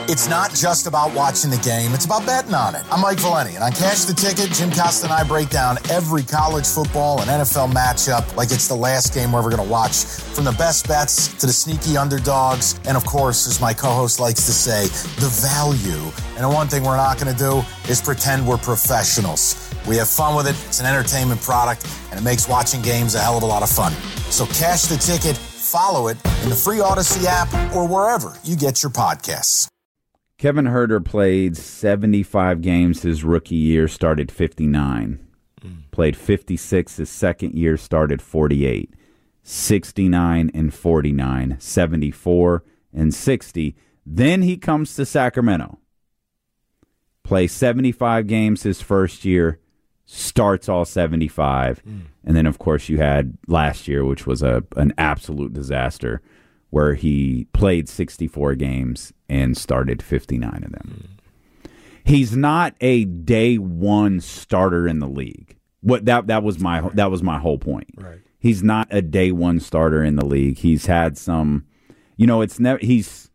It's not just about watching the game, it's about betting on it. I'm Mike Valeni, and on Cash the Ticket, Jim Costa and I break down every college football and NFL matchup like it's the last game we're ever going to watch. From the best bets to the sneaky underdogs, and of course, as my co-host likes to say, the value. And the one thing we're not going to do is pretend we're professionals. We have fun with it, it's an entertainment product, and it makes watching games a hell of a lot of fun. So Cash the Ticket, follow it in the free Odyssey app or wherever you get your podcasts. Kevin Huerter played 75 games his rookie year, started 59. Played 56 his second year, started 48. 69 and 49, 74 and 60. Then he comes to Sacramento. Plays 75 games his first year, starts all 75. And then, of course, you had last year, which was an absolute disaster, where he played 64 games and started 59 of them. He's not a day one starter in the league. That was my whole point. Right. He's not a day one starter in the league. He's had some, he's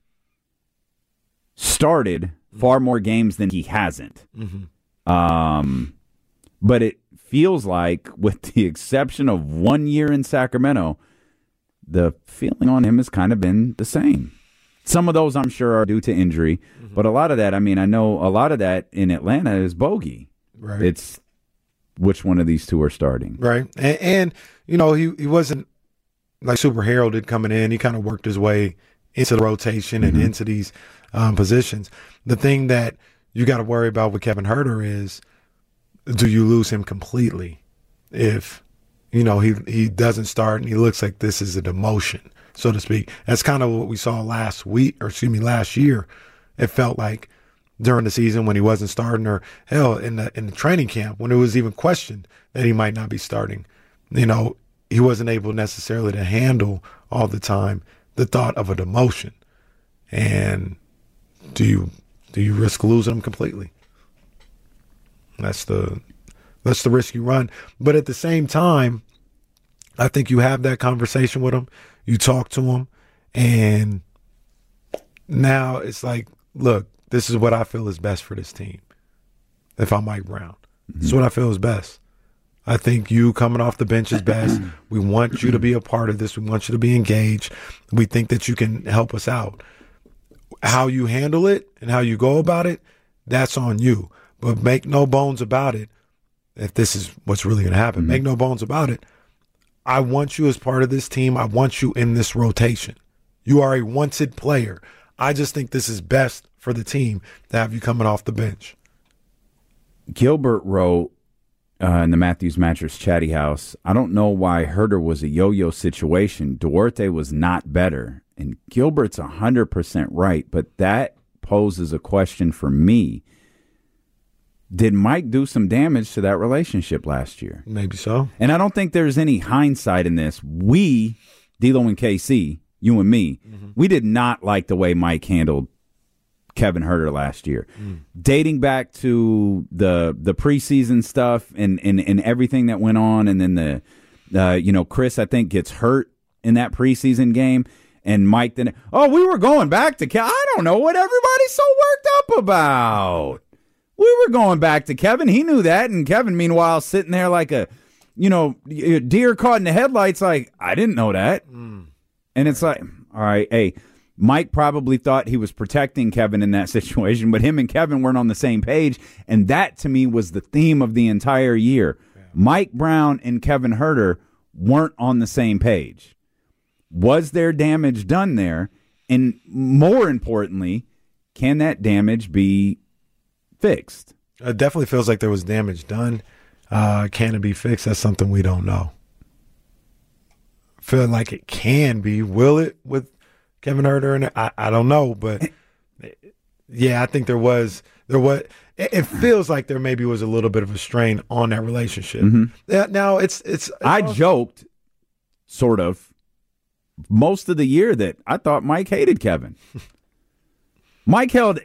started far more games than he hasn't. But it feels like, with the exception of 1 year in Sacramento, the feeling on him has kind of been the same. Some of those, I'm sure, are due to injury, but a lot of that, I know a lot of that in Atlanta is bogey. Right. It's which one of these two are starting. Right. And he wasn't like super heralded coming in. He kind of worked his way into the rotation and into these positions. The thing that you got to worry about with Kevin Huerter is, do you lose him completely if he doesn't start and he looks like this is a demotion, so to speak? That's kind of what we saw last year. It felt like during the season when he wasn't starting, or hell, in the training camp when it was even questioned that he might not be starting. He wasn't able necessarily to handle all the time the thought of a demotion. And do you risk losing him completely? That's the risk you run. But at the same time, I think you have that conversation with him. You talk to him, and now it's like, look, this is what I feel is best for this team. If I'm Mike Brown, this is what I feel is best. I think you coming off the bench is best. We want you to be a part of this. We want you to be engaged. We think that you can help us out. How you handle it and how you go about it, that's on you. But make no bones about it, if this is what's really going to happen, make no bones about it. I want you as part of this team. I want you in this rotation. You are a wanted player. I just think this is best for the team to have you coming off the bench. Gilbert wrote in the Matthews Mattress Chatty House, I don't know why Huerter was a yo-yo situation. Duarte was not better. And Gilbert's 100% right, but that poses a question for me. Did Mike do some damage to that relationship last year? Maybe so. And I don't think there's any hindsight in this. We, D'Lo and KC, you and me, we did not like the way Mike handled Kevin Huerter last year. Dating back to the preseason stuff and everything that went on, and then Chris, I think, gets hurt in that preseason game. And Mike then, we were going back to I don't know what everybody's so worked up about. We were going back to Kevin. He knew that. And Kevin, meanwhile, sitting there like a, deer caught in the headlights, like, I didn't know that. And it's like, all right, hey, Mike probably thought he was protecting Kevin in that situation, but him and Kevin weren't on the same page. And that, to me, was the theme of the entire year. Yeah. Mike Brown and Kevin Huerter weren't on the same page. Was there damage done there? And more importantly, can that damage be fixed? It definitely feels like there was damage done. Can it be fixed? That's something we don't know. Feeling like it can be. Will it with Kevin Huerter? And I don't know, but yeah, I think there was. It feels like there maybe was a little bit of a strain on that relationship. Yeah, now it's I joked, sort of, most of the year that I thought Mike hated Kevin. Mike held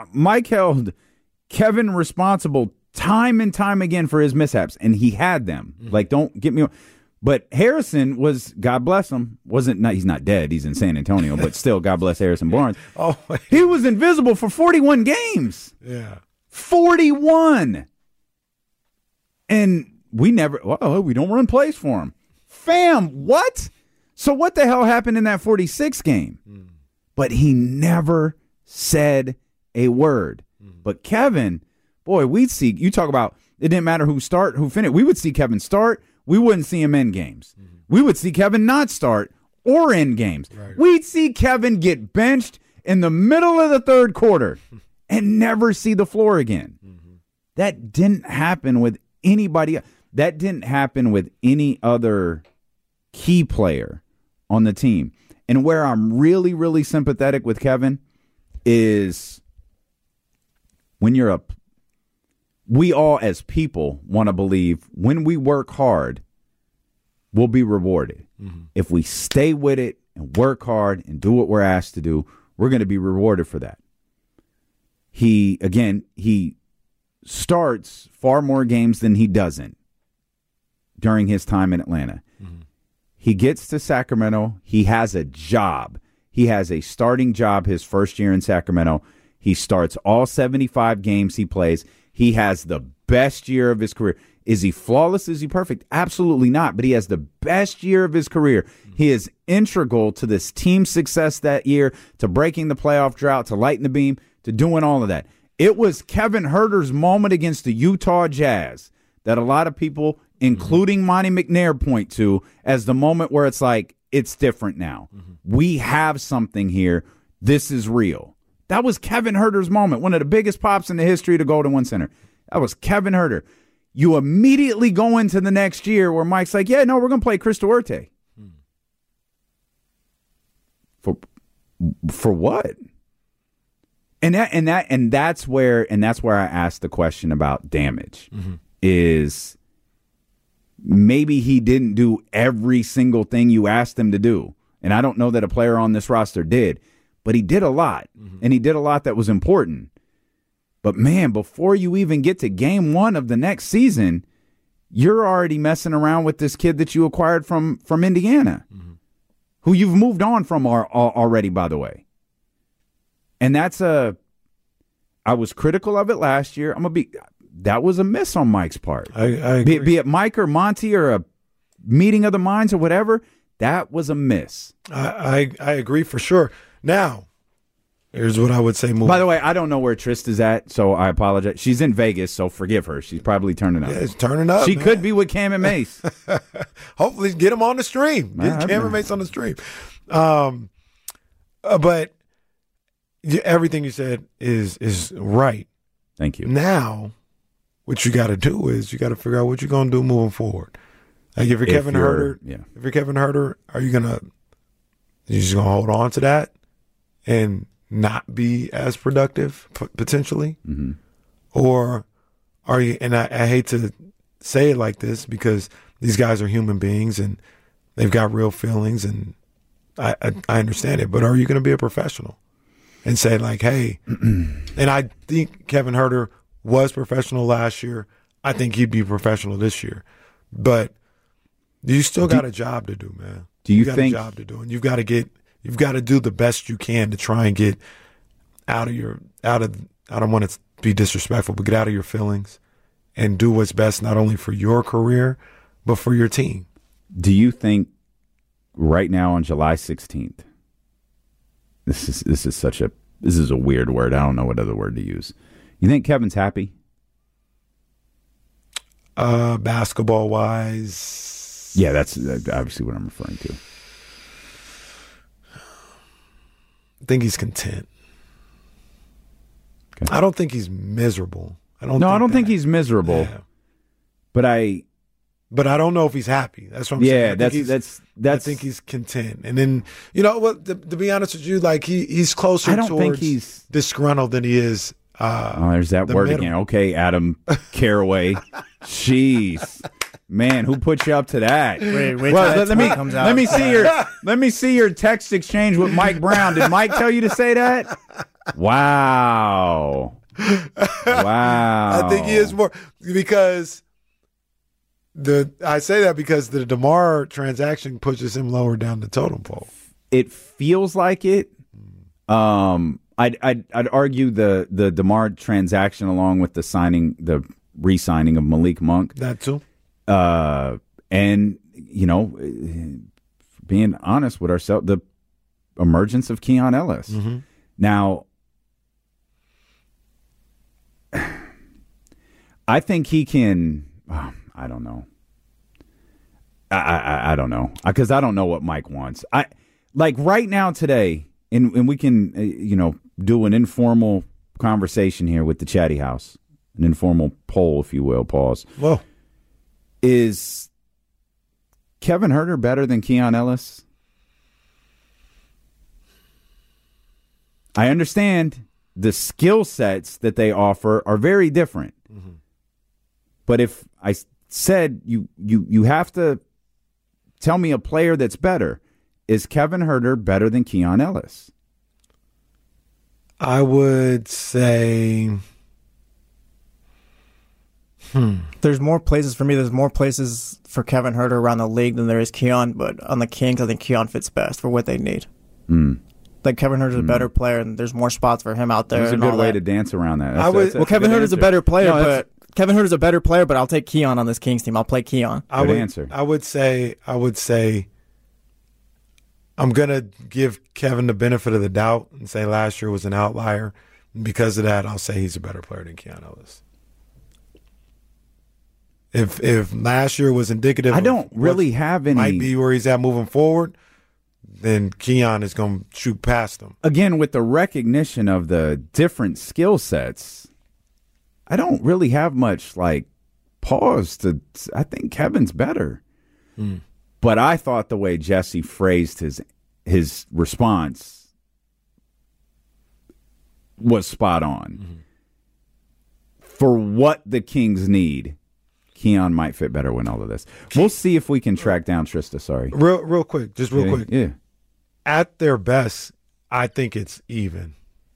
Kevin responsible time and time again for his mishaps, and he had them. Like, don't get me wrong. But Harrison was, God bless him, he's not dead. He's in San Antonio, but still, God bless Harrison Barnes. Oh, he was invisible for 41 games. Yeah. 41. And we don't run plays for him. Fam, what? So what the hell happened in that 46 game? But he never said a word. But Kevin, boy, we'd see, you talk about, it didn't matter who finished. We would see Kevin start. We wouldn't see him end games. We would see Kevin not start or end games. Right. We'd see Kevin get benched in the middle of the third quarter and never see the floor again. That didn't happen with anybody. That didn't happen with any other key player on the team. And where I'm really, really sympathetic with Kevin is when we all as people want to believe when we work hard, we'll be rewarded. If we stay with it and work hard and do what we're asked to do, we're going to be rewarded for that. He starts far more games than he doesn't during his time in Atlanta. He gets to Sacramento. He has a job. He has a starting job his first year in Sacramento. He starts all 75 games he plays. He has the best year of his career. Is he flawless? Is he perfect? Absolutely not. But he has the best year of his career. He is integral to this team's success that year, to breaking the playoff drought, to lighting the beam, to doing all of that. It was Kevin Huerter's moment against the Utah Jazz that a lot of people, including Monty McNair, point to as the moment where it's like, it's different now. We have something here. This is real. That was Kevin Huerter's moment, one of the biggest pops in the history of the Golden One Center. That was Kevin Huerter. You immediately go into the next year where Mike's like, yeah, no, we're going to play Chris Duarte. For what? And that's where I asked the question about damage. Is maybe he didn't do every single thing you asked him to do. And I don't know that a player on this roster did, but he did a lot. And he did a lot that was important. But, man, before you even get to game one of the next season, you're already messing around with this kid that you acquired from Indiana, who you've moved on from already, by the way. And I was critical of it last year. That was a miss on Mike's part. I agree. Be it Mike or Monty or a meeting of the minds or whatever, that was a miss. I agree for sure. Now, here's what I would say. By the way, I don't know where Trist is at, so I apologize. She's in Vegas, so forgive her. She's probably turning up. Yeah, it's turning up. She could be with Cam and Mace. Hopefully, get him on the stream. Get Cam and Mace on the stream. But everything you said is right. Thank you. Now, what you got to do is you got to figure out what you're going to do moving forward. Like if you're Kevin Huerter, are you just going to hold on to that and not be as productive potentially? Or are you, and I hate to say it like this because these guys are human beings and they've got real feelings and I understand it, but are you going to be a professional and say like, hey, and I think Kevin Huerter was professional last year. I think he'd be professional this year, but you still got a job to do, man. You think a job to do, and you've got to do the best you can to try and get out of I don't want to be disrespectful, but get out of your feelings and do what's best, not only for your career, but for your team. Do you think right now on July 16th, this is a weird word. I don't know what other word to use. You think Kevin's happy? Basketball wise. Yeah, that's obviously what I'm referring to. I think he's content. Okay. I don't think he's miserable. I don't think he's miserable. Yeah. But I don't know if he's happy. That's what I'm saying. I think he's content. And then, you know what, to be honest with you, like he's closer towards he's disgruntled than he is. There's that word middle. Again. Okay, Adam Caraway. Jeez. Man, who put you up to that? Let me see your text exchange with Mike Brown. Did Mike tell you to say that? Wow. I think he is more because I say that because the DeMar transaction pushes him lower down the totem pole. It feels like it. I'd argue the DeMar transaction along with the re-signing of Malik Monk. That too. And being honest with ourselves, the emergence of Keon Ellis. Mm-hmm. Now, I think he can. I don't know. I don't know because I don't know what Mike wants. Like right now today, and we can do an informal conversation here with the Chatty House, an informal poll, if you will. Pause. Whoa. Is Kevin Huerter better than Keon Ellis? I understand the skill sets that they offer are very different. Mm-hmm. But if I said you have to tell me a player that's better, is Kevin Huerter better than Keon Ellis? I would say There's more places for me. There's more places for Kevin Huerter around the league than there is Keon, but on the Kings, I think Keon fits best for what they need. Like Kevin Huerter's a better player, and there's more spots for him out there. There's a good way to dance around that. Kevin Huerter's a better player, Kevin Huerter's a better player, but I'll take Keon on this Kings team. I'll play Keon. I would say I'm gonna give Kevin the benefit of the doubt and say last year was an outlier. Because of that, I'll say he's a better player than Keon Ellis. If last year was indicative, I don't really have any. Might be where he's at moving forward. Then Keon is going to shoot past him. Again, with the recognition of the different skill sets, I don't really have much pause to. I think Kevin's better. But I thought the way Jesse phrased his response was spot on. For what the Kings need, Keon might fit better with all of this. We'll see if we can track down Trista. Sorry. Real quick. Just real quick. Yeah. At their best, I think it's even.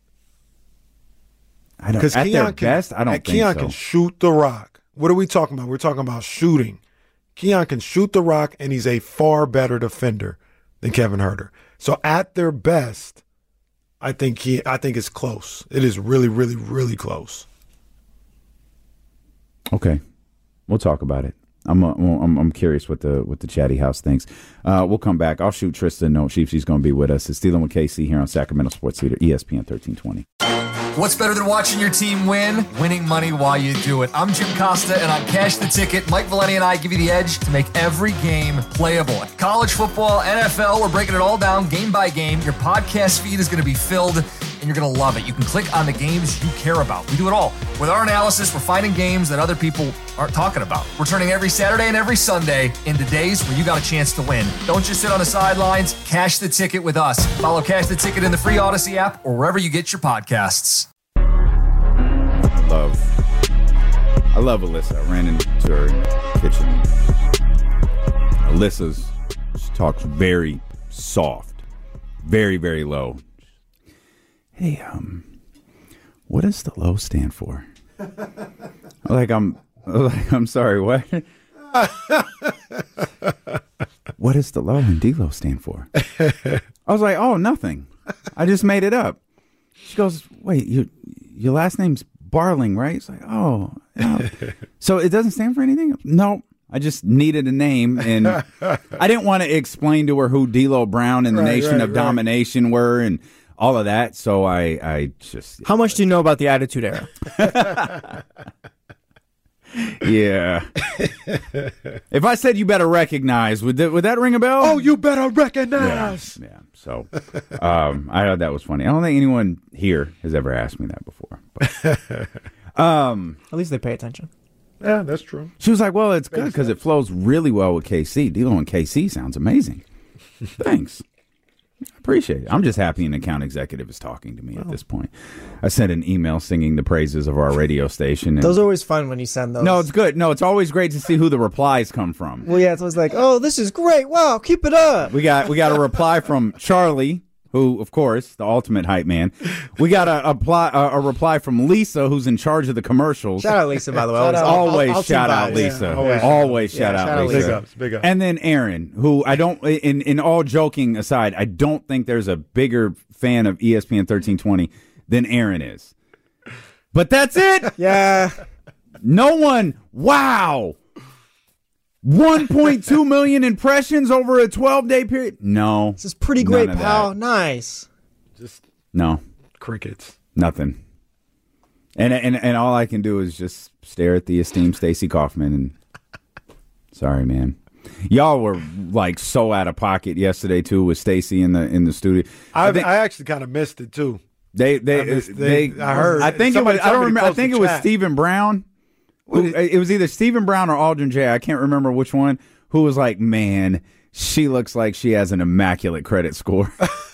I don't. At their best, I don't think Keon so. can shoot the rock. What are we talking about? We're talking about shooting. Keon can shoot the rock, and he's a far better defender than Kevin Huerter. So at their best, I think it's close. It is really, really, really close. Okay, we'll talk about it. I'm curious what the Chatty House thinks. We'll come back. I'll shoot Trista a note. She's going to be with us. It's Dealing with KC here on Sacramento Sports Leader, ESPN 1320. What's better than watching your team win? Winning money while you do it. I'm Jim Costa, and on Cash the Ticket, Mike Valeni and I give you the edge to make every game playable. College football, NFL, we're breaking it all down game by game. Your podcast feed is going to be filled, and you're going to love it. You can click on the games you care about. We do it all. With our analysis, we're finding games that other people aren't talking about. We're turning every Saturday and every Sunday into days where you got a chance to win. Don't just sit on the sidelines. Cash the Ticket with us. Follow Cash the Ticket in the free Odyssey app or wherever you get your podcasts. I love Alyssa. I ran into her in the kitchen. She talks very soft, very, very low. Hey, what does the low stand for? I'm sorry, what? What does the low and D-Lo stand for? I was like, oh, nothing. I just made it up. She goes, wait, your last name's Barling, right? It's like, oh. So it doesn't stand for anything? No. I just needed a name, and I didn't want to explain to her who D'Lo Brown and the Nation of Domination were and all of that, so I just... How much do you know about the Attitude Era? Yeah. If I said you better recognize, would that ring a bell? Oh, you better recognize. Yeah. So I thought that was funny. I don't think anyone here has ever asked me that before. But, At least they pay attention. Yeah, that's true. She was like, well, it's good because it flows really well with KC. D'Lo and KC sounds amazing. Thanks. Appreciate it. I'm just happy an account executive is talking to me at this point. I sent an email singing the praises of our radio station. Those are always fun when you send those. No, it's good. No, it's always great to see who the replies come from. Well, yeah, it's always like, oh, this is great. Wow, keep it up. We got a reply from Charlie who, of course, the ultimate hype man. We got a reply from Lisa, who's in charge of the commercials. Shout out Lisa, by the way. Always shout out Lisa. Always shout out Lisa. Big ups. And then Aaron, who I don't, in all joking aside, I don't think there's a bigger fan of ESPN 1320 than Aaron is. But that's it. Yeah. No one. Wow. 1.2 million impressions over a 12-day period. No. This is pretty great, pal. Nice. No. Crickets. Nothing. And all I can do is just stare at the esteemed Stacey Kaufman. And sorry, man. Y'all were like so out of pocket yesterday too with Stacey in the studio. I actually kind of missed it too. I heard. I think it was. I don't remember. I think it was Stephen Brown. It was either Stephen Brown or Aldrin J. I can't remember which one. Who was like, man, she looks like she has an immaculate credit score.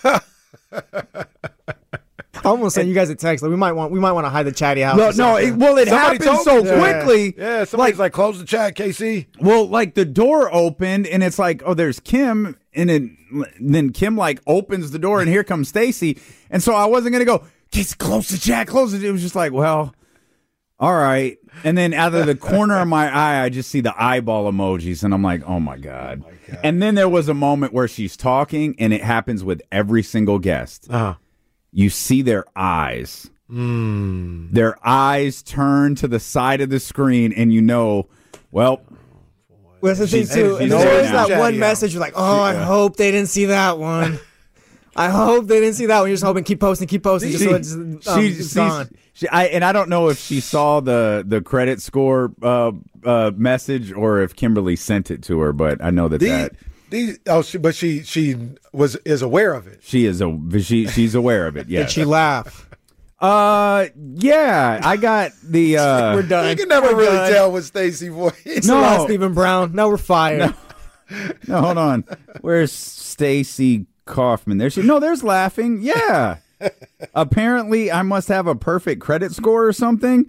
I almost sent you guys a text. Like we might want to hide the chatty house. It happened so quickly. Yeah, somebody's like, close the chat, KC. Well, like the door opened and it's like, oh, there's Kim, and then Kim like opens the door and here comes Stacey, and so I wasn't gonna go, Casey, close the chat, close it. It was just like, well, all right. And then out of the corner of my eye, I just see the eyeball emojis, and I'm like, oh my god. And then there was a moment where she's talking, and it happens with every single guest. You see their eyes. Their eyes turn to the side of the screen, and you know, well, that's the thing too. And there's that one message, you're like, oh, I hope they didn't see that one. I hope they didn't see that one. You're just hoping, keep posting. Just so it's gone. I don't know if she saw the credit score message or if Kimberly sent it to her, but I know but she is aware of it. She's aware of it. Yeah. Did she laugh? Yeah. I got the. We're done. You can never really tell with Stacey voice. No, Stephen Brown. No, we're fired. No, hold on. Where's Stacey Kaufman? There's laughing. Yeah. Apparently, I must have a perfect credit score or something.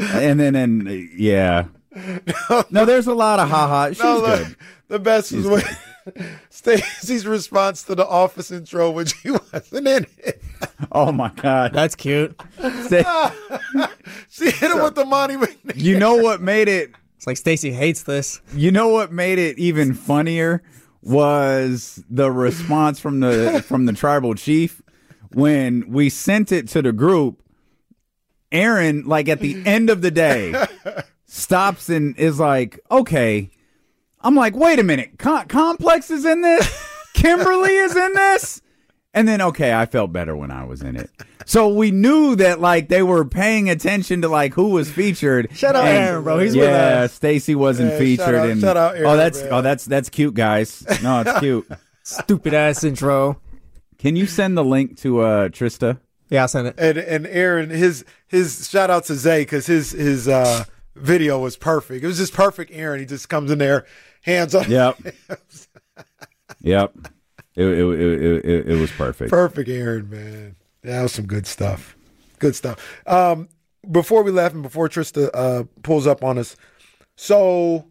Yeah. No, there's a lot of ha-ha. She's good. The best was when Stacey's response to the Office intro when she wasn't in it. Oh, my God. That's cute. She hit him with the Monty McNair. You know what made it? It's like Stacey hates this. You know what made it even funnier was the response from the tribal chief when we sent it to the group. Aaron, like at the end of the day, stops and is like, okay. I'm like, wait a minute. Complex is in this? Kimberly is in this? And then, okay, I felt better when I was in it. So we knew that, like, they were paying attention to, like, who was featured. Shout out Aaron, bro. He's with us. Yeah, Stacey wasn't featured. Shout out Aaron. That's cute, guys. No, it's cute. Stupid ass intro. Can you send the link to Trista? Yeah, I'll send it. And Aaron, his shout out to Zay because his video was perfect. It was just perfect. Aaron, he just comes in there, hands up. Yep. Yep. It was perfect. Perfect, Aaron, man. That was some good stuff. Good stuff. Before we left and before Trista pulls up on us, so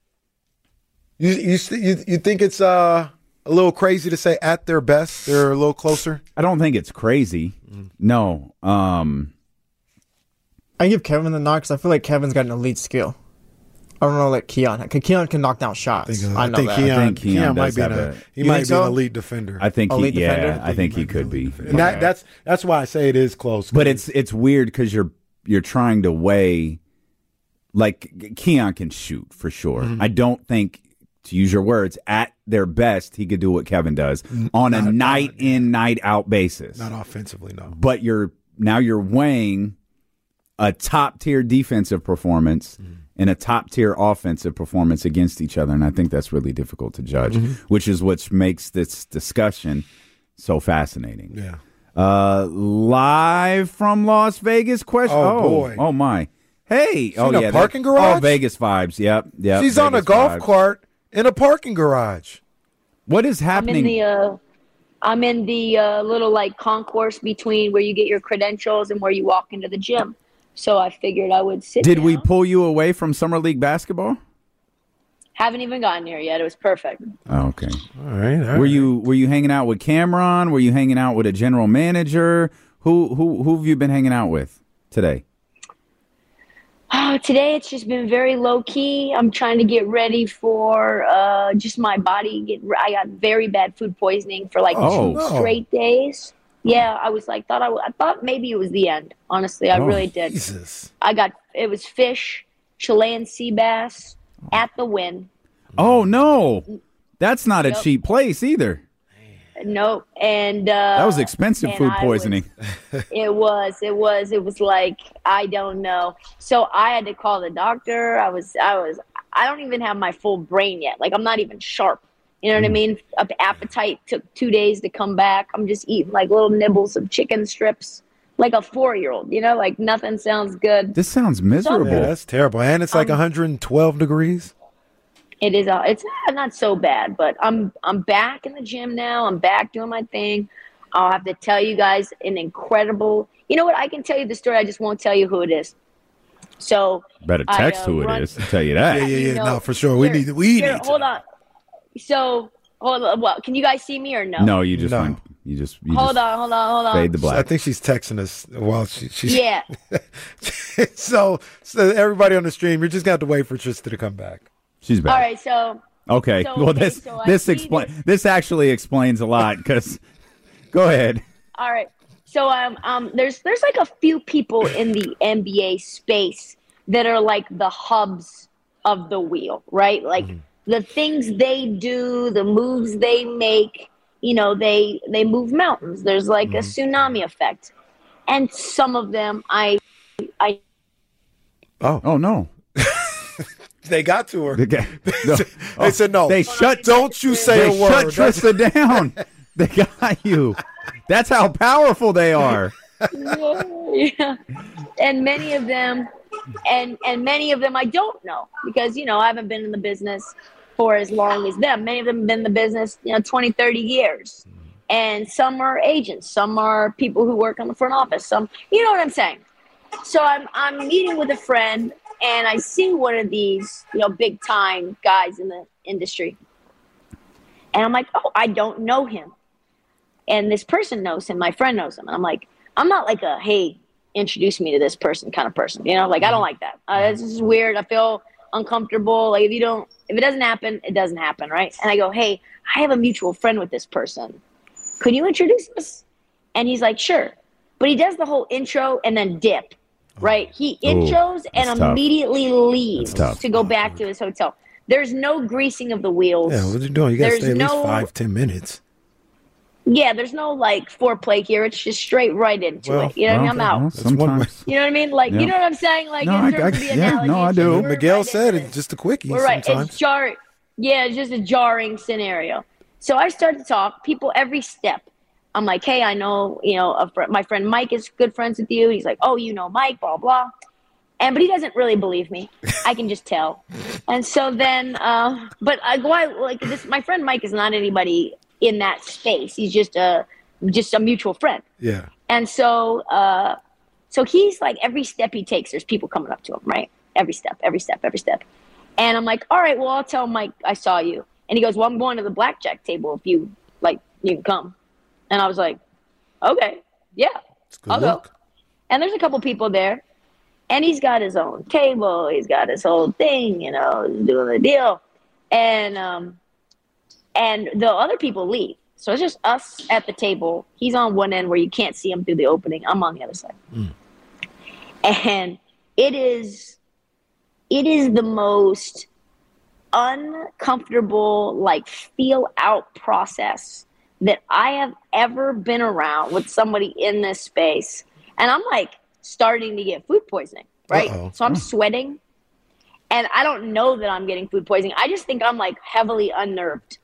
you think it's a little crazy to say at their best they're a little closer? I don't think it's crazy. No. I give Kevin the nod because I feel like Kevin's got an elite skill. I don't know, like Keon. Keon can knock down shots. I think Keon might be an elite defender. I think elite defender? I think he could be. And that's why I say it is close. But it's weird because you're trying to weigh, like Keon can shoot for sure. I don't think, to use your words, at their best he could do what Kevin does on a night in, night out basis. Not offensively, no. But you're weighing a top tier defensive performance and a top tier offensive performance against each other, and I think that's really difficult to judge, which is what makes this discussion so fascinating. Yeah. Live from Las Vegas question. Boy. Oh my. Hey. In a parking garage? Oh, Vegas vibes. Yep. She's Vegas on a golf cart in a parking garage. What is happening? I'm in the little like concourse between where you get your credentials and where you walk into the gym. So I figured I would sit Did down. we pull you away from Summer League basketball? Haven't even gotten here yet. It was perfect. Oh, okay. All right. Were you hanging out with Cameron? Were you hanging out with a general manager? Who have you been hanging out with today? Oh, today it's just been very low key. I'm trying to get ready for just my body. I got very bad food poisoning for like 2 straight days. Yeah, I was like, I thought maybe it was the end. Honestly, I really did. Jesus. It was fish, Chilean sea bass at the Wynn. Oh no, that's not a cheap place either. No, and that was expensive food poisoning. It was like, I don't know. So I had to call the doctor. I don't even have my full brain yet. Like, I'm not even sharp. You know what I mean? Appetite took 2 days to come back. I'm just eating like little nibbles of chicken strips, like a 4-year-old. You know, like nothing sounds good. This sounds miserable. Yeah, that's terrible. And it's like 112 degrees. It is. It's not so bad, but I'm back in the gym now. I'm back doing my thing. I'll have to tell you guys an incredible. You know what? I can tell you the story. I just won't tell you who it is. So better text who it is. I'll tell you that. Yeah. No, for sure. We need. Hold on. So hold on. What? Can you guys see me or no? No, you just went. You just hold on. Fade the black. I think she's texting us while she's. Yeah. so everybody on the stream, you're just gonna have to wait for Trista to come back. She's back. All right, so okay. Well, this actually explains a lot. Because go ahead. All right. So there's like a few people in the NBA space that are like the hubs of the wheel, right? Like the things they do, the moves they make. You know, they move mountains. There's like a tsunami effect, and some of them I. Oh no. They got to her. They said no. Don't you say a word. Shut Trista down. They got you. That's how powerful they are. Yeah. And many of them, and many of them I don't know because, you know, I haven't been in the business for as long as them. Many of them have been in the business, 20, 30 years. And some are agents. Some are people who work on the front office. Some, you know what I'm saying? So I'm meeting with a friend. And I see one of these, big time guys in the industry. And I'm like, oh, I don't know him. And this person knows him. My friend knows him. And I'm like, I'm not like a, hey, introduce me to this person kind of person. I don't like that. This is weird. I feel uncomfortable. Like if it doesn't happen, it doesn't happen. Right. And I go, hey, I have a mutual friend with this person. Could you introduce us? And he's like, sure. But he does the whole intro and then dip. Right, he intros and immediately leaves to go back to his hotel. There's no greasing of the wheels. Yeah, what are you doing? You got to stay at least 5-10 minutes. Yeah, there's no like foreplay here. It's just straight right into it. You know what I mean? I'm out. Well, sometimes. You know what I mean? Like, you know what I'm saying? Like, no, in terms of the analogy, I do. Miguel said it's just a quickie. We're right. Sometimes. It's jarring. Yeah, it's just a jarring scenario. So I start to talk. People every step. I'm like, hey, I know, my friend Mike is good friends with you. He's like, oh, you know Mike, blah, blah. But he doesn't really believe me. I can just tell. And so then, but I go out like this. My friend Mike is not anybody in that space. He's just a mutual friend. Yeah. And so, so he's like, every step he takes, there's people coming up to him, right? Every step. And I'm like, all right, well, I'll tell Mike I saw you. And he goes, well, I'm going to the blackjack table if you can come. And I was like, okay, yeah, I'll go. And there's a couple people there. And he's got his own table. He's got his whole thing, doing the deal. And the other people leave. So it's just us at the table. He's on one end where you can't see him through the opening. I'm on the other side. And it is the most uncomfortable, feel out process that I have ever been around with somebody in this space. And I'm starting to get food poisoning, right? Uh-oh. So I'm sweating and I don't know that I'm getting food poisoning. I just think I'm heavily unnerved,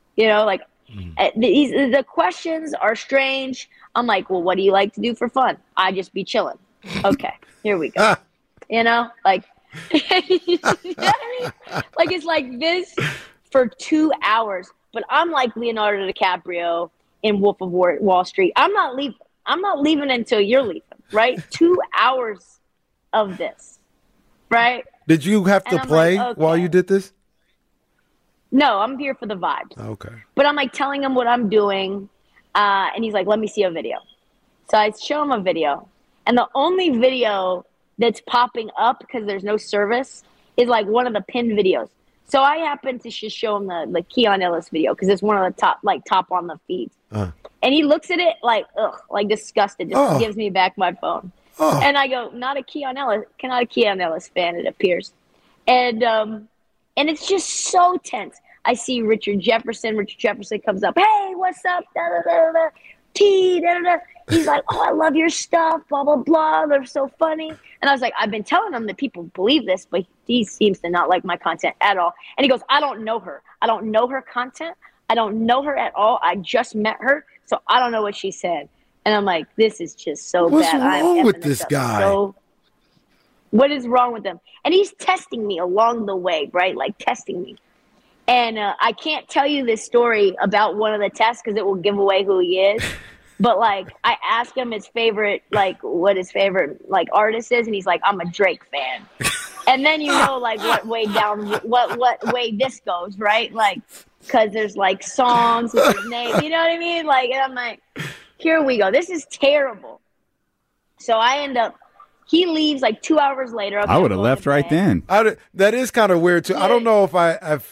the questions are strange. I'm like, well, what do you like to do for fun? I just be chilling. Okay, here we go. You know what I mean? It's like this for 2 hours, but I'm like Leonardo DiCaprio in Wolf of Wall Street. I'm not leaving until you're leaving, right? 2 hours of this, right? Did you have to play while you did this? No, I'm here for the vibes. Okay. But I'm like telling him what I'm doing, and he's like, "Let me see a video." So I show him a video, and the only video that's popping up because there's no service is like one of the pinned videos. So I happen to just show him the Keon Ellis video because it's one of the top on the feeds. And he looks at it like, ugh, like disgusted, just gives me back my phone. And I go, not a Keon Ellis fan, it appears. And it's just so tense. I see Richard Jefferson. Richard Jefferson comes up, "Hey, what's up? Da, da, da, da. T, da, da, da." He's like, "Oh, I love your stuff, blah, blah, blah. They're so funny." And I was like, I've been telling him that people believe this, but he seems to not like my content at all. And he goes, "I don't know her. I don't know her content. I don't know her at all. I just met her, so I don't know what she said." And I'm like, this is just so What's bad. wrong with this guy? What is wrong with him? And he's testing me along the way, right? Like testing me. And I can't tell you this story about one of the tests because it will give away who he is. But like, I asked him his favorite, like what his favorite like artist is, and he's like, "I'm a Drake fan." And then you know like what way this goes, right? Like, because there's like songs with his name, you know what I mean? Like, and I'm like, here we go. This is terrible. So I end up. He leaves like 2 hours later. I would have left right then. That is kind of weird too. I don't know if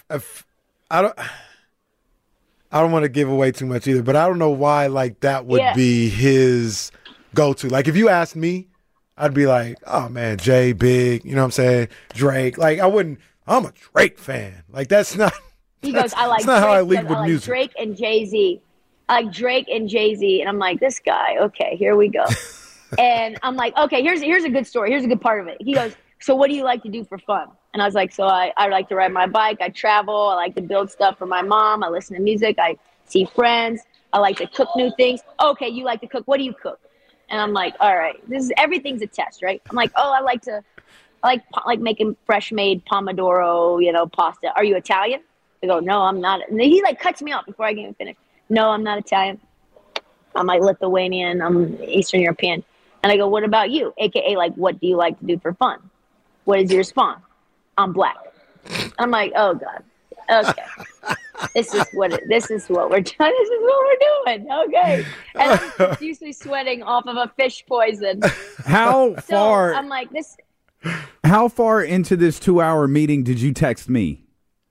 I don't want to give away too much either, but I don't know why like that would be his go-to. Like if you asked me, I'd be like, "Oh man, Jay, Big," you know what I'm saying? Drake. Like I'm a Drake fan. Like that's not. He goes, "I like that's not Drake, how I lead with like music." Drake and Jay-Z. I like Drake and Jay-Z, and I'm like, this guy. Okay, here we go. And I'm like, okay, here's a good story. Here's a good part of it. He goes, "So what do you like to do for fun?" And I was like, "So I like to ride my bike. I travel. I like to build stuff for my mom. I listen to music. I see friends. I like to cook new things." "Okay, you like to cook. What do you cook?" And I'm like, all right, everything's a test, right? I'm like, "Oh, I like making fresh made pomodoro, pasta. Are you Italian?" I go, "No, I'm not." And he like cuts me off before I can even finish. "No, I'm not Italian. I'm like Lithuanian. I'm Eastern European." And I go, "What about you?" AKA, like, what do you like to do for fun? What is your response? "I'm black." I'm like, oh God. Okay. This is what we're doing. This is what we're doing. Okay. And I'm profusely sweating off of a fish poison. How far? I'm like, this. How far into this 2-hour meeting did you text me?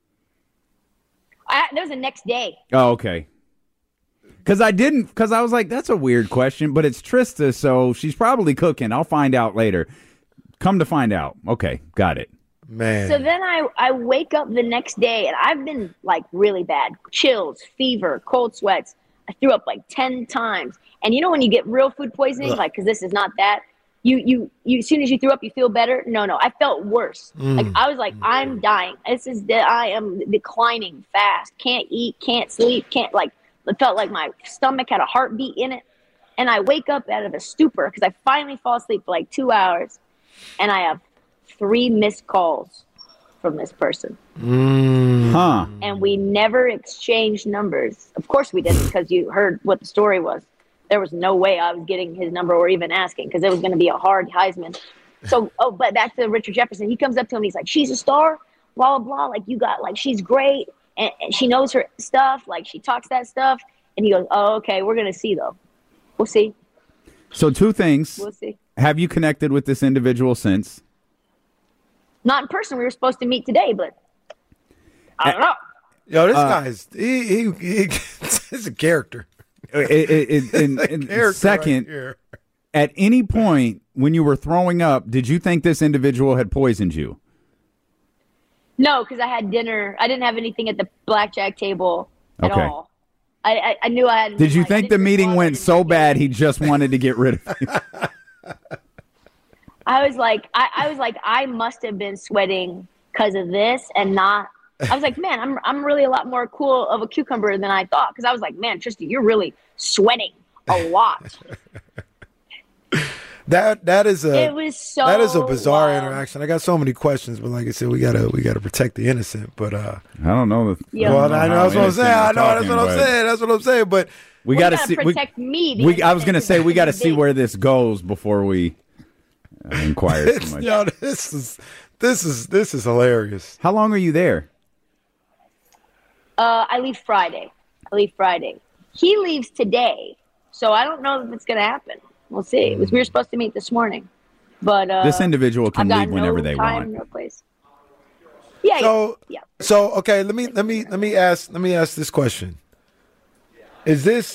That was the next day. Oh, okay. Because I was like, that's a weird question, but it's Trista, so she's probably cooking. I'll find out later. Come to find out. Okay, got it. Man. So then I wake up the next day, and I've been, like, really bad. Chills, fever, cold sweats. I threw up, like, 10 times. And you know when you get real food poisoning, like, because this is not that, you as soon as you threw up, you feel better? No, I felt worse. Like, I was like, I'm dying. I am declining fast. Can't eat, can't sleep, it felt like my stomach had a heartbeat in it. And I wake up out of a stupor because I finally fall asleep for like 2 hours. And I have 3 missed calls from this person. Huh. And we never exchanged numbers. Of course we didn't, because you heard what the story was. There was no way I was getting his number or even asking, because it was going to be a hard Heisman. So, but back to Richard Jefferson. He comes up to him. He's like, "She's a star, blah, blah, blah. She's great. And she knows her stuff, like she talks that stuff." And he goes, "Oh, okay, we're going to see, though. We'll see." So 2 things. We'll see. Have you connected with this individual since? Not in person. We were supposed to meet today, but I don't know. Yo, this guy's he's a character. Second, right at any point when you were throwing up, did you think this individual had poisoned you? No, because I had dinner. I didn't have anything at the blackjack table at Okay. all. I knew I had. Did you think the meeting went so bad he just wanted to get rid of you? I was like, I must have been sweating because of this, and not. I was like, man, I'm really a lot more cool of a cucumber than I thought, because I was like, man, Tristan, you're really sweating a lot. That is a It was so that is a bizarre wild. interaction. I got so many questions, but like I said, we gotta protect the innocent. But I don't know. Yeah. well, I know that's what I'm saying. I know talking, that's what I'm but saying. That's what I'm saying. But We Well, got to you see. gotta protect me. the I was going to innocent, say we got to because see it's where this goes before we inquire too much. yo, this is hilarious. How long are you there? I leave Friday. He leaves today, so I don't know if it's going to happen. We'll see. We were supposed to meet this morning, but This individual can I've got leave whenever no they time, want. No place. Yeah. So okay, let me ask this question. Is this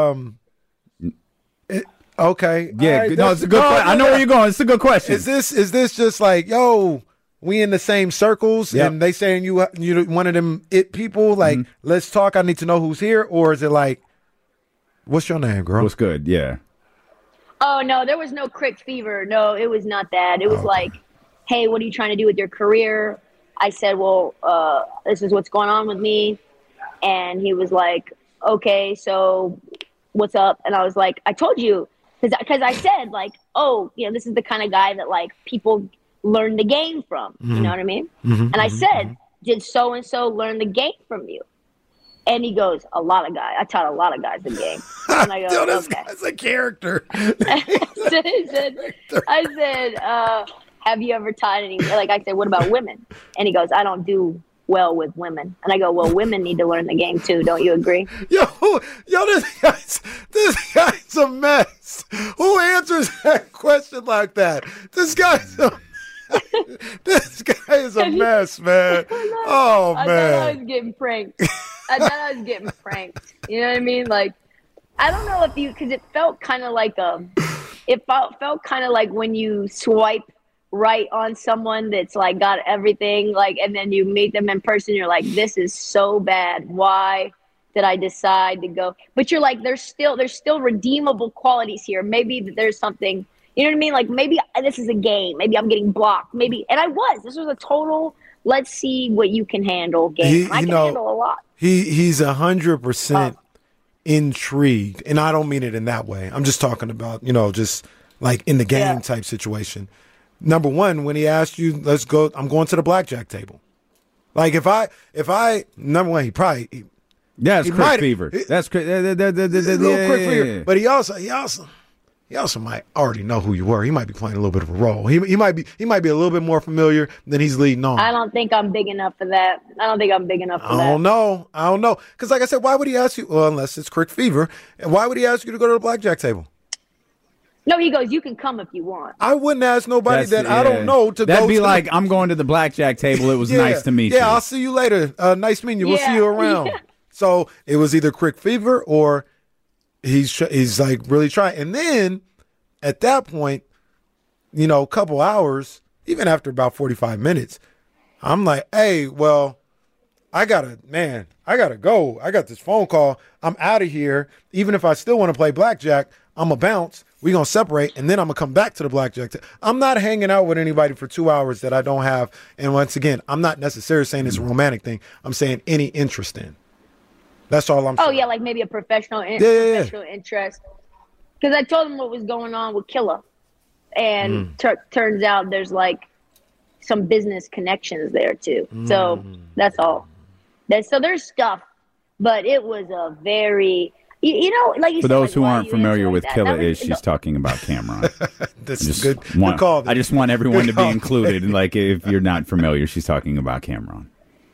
okay? Yeah, All right, no, it's a good question. I know where you're going. It's a good question. Is this just like, yo, we in the same circles Yep. and they saying you one of them it people, like, let's talk, I need to know who's here, or is it like, what's your name, girl? What's good? Yeah. Oh, no, there was no crick fever. No, it was not that. It was like, hey, what are you trying to do with your career? I said, well, this is what's going on with me. And he was like, okay, so what's up? And I was like, I told you, because I said, like, oh, this is the kind of guy that, like, people learn the game from. You know what I mean? And I said, did so-and-so learn the game from you? And he goes, a lot of guys. I taught a lot of guys the game. And I go, Yo, this okay. guy's a character. I said, have you ever taught any? Like I said, what about women? And he goes, I don't do well with women. And I go, well, women need to learn the game too. Don't you agree? Yo, this guy's a mess. Who answers that question like that? This guy is a mess, man. Oh, I man. thought I was getting pranked. You know what I mean? Like, I don't know if because it felt kind of like felt kind of like when you swipe right on someone that's like got everything, like, and then you meet them in person, you're like, this is so bad. Why did I decide to go? But you're like, there's still redeemable qualities here. Maybe there's something, you know what I mean? Like, maybe this is a game. Maybe I'm getting blocked. Maybe, and this was a total, let's see what you can handle game. I can handle a lot. He's 100% intrigued, and I don't mean it in that way. I'm just talking about, just like in the game type situation. Number one, when he asked you, let's go, I'm going to the blackjack table. Like if I number one, That's crick fever. That's crick. Crick fever. But he also might already know who you were. He might be playing a little bit of a role. He might be a little bit more familiar than he's leading on. I don't think I'm big enough for that. I don't know. Because like I said, why would he ask you? Well, unless it's crick fever. Why would he ask you to go to the blackjack table? No, he goes, you can come if you want. I wouldn't ask nobody I don't know to go. That'd be like, I'm going to the blackjack table. It was nice to meet you. Yeah, I'll see you later. Nice meeting you. We'll see you around. Yeah. So it was either crick fever or he's like really trying. And then at that point, a couple hours, even after about 45 minutes, I'm like, hey, well, I gotta go. I got this phone call. I'm out of here. Even if I still want to play blackjack, I'm going to bounce. We're going to separate, and then I'm going to come back to the blackjack. I'm not hanging out with anybody for 2 hours that I don't have. And once again, I'm not necessarily saying it's a romantic thing. I'm saying any interest in. That's all I'm saying. Oh, yeah, like maybe a professional interest. Because I told him what was going on with Killa. And turns out there's like some business connections there too. So that's all. So there's stuff. But it was a very... like you for said, those who aren't familiar like with that. Killa, she's talking about Cameron. That's good call. I just want everyone to be included. Like, if you're not familiar, she's talking about Cameron.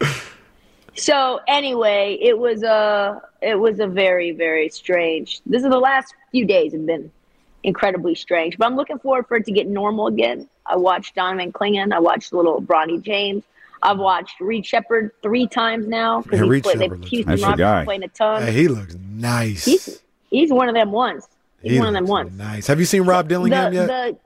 So anyway, it was a very, very strange. This is the last few days have been incredibly strange, but I'm looking forward for it to get normal again. I watched Donovan Clingan. I watched little Bronny James. I've watched Reed Shepherd 3 times now because Houston Rockets playing a ton. Hey, he looks nice. He's one of them ones. He's one of them ones. Nice. Have you seen Rob Dillingham yet?